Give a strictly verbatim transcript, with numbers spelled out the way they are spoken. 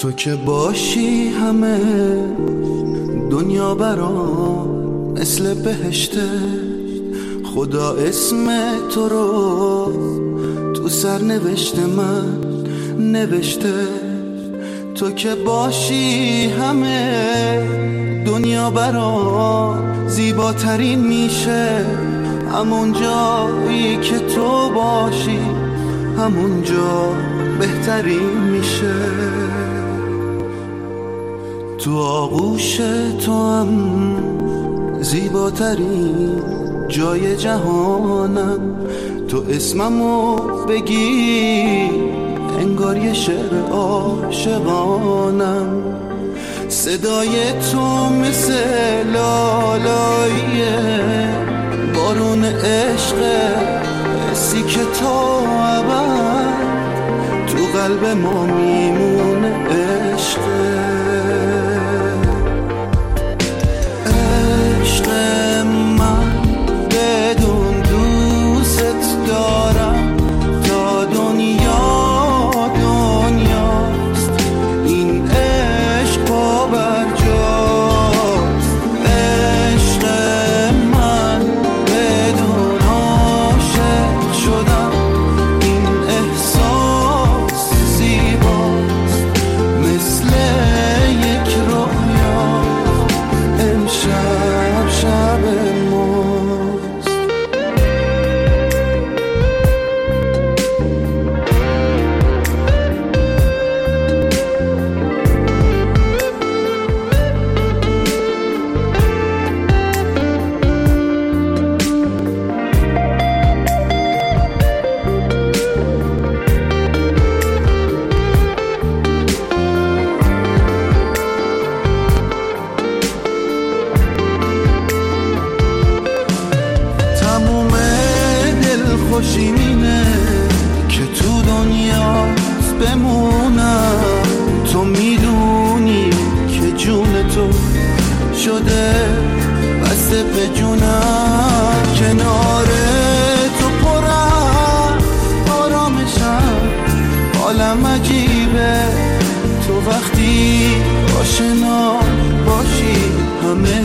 تو که باشی همه دنیا برام مثل بهشته. خدا اسم تو رو تو سر نوشته من نوشته. تو که باشی همه دنیا برام زیباترین میشه. همون جایی که تو باشی همون جا بهترین میشه. تو آغوش تو هم زیباترین جای جهانم. تو اسممو بگی انگار یه شعر عاشقانم. صدای تو مثل لالایی بارون عشق، حسی که تا ابد تو قلب ما میمونه عشق. عشق من بدون دوست دارم تا دنیا دنیاست. این عشق پابرجاست. عشق من بدون عاشق شدم. این احساس زیباست مثل یک رویا. امشب شب ماست. تموم دلخوشی مینه که تو دنیاست بمونم. تو میدونی که جون تو شده بسته به جونم. کنار تو پرم آرامشم، حالم عجیبه. تو وقتی آشنا باشی همه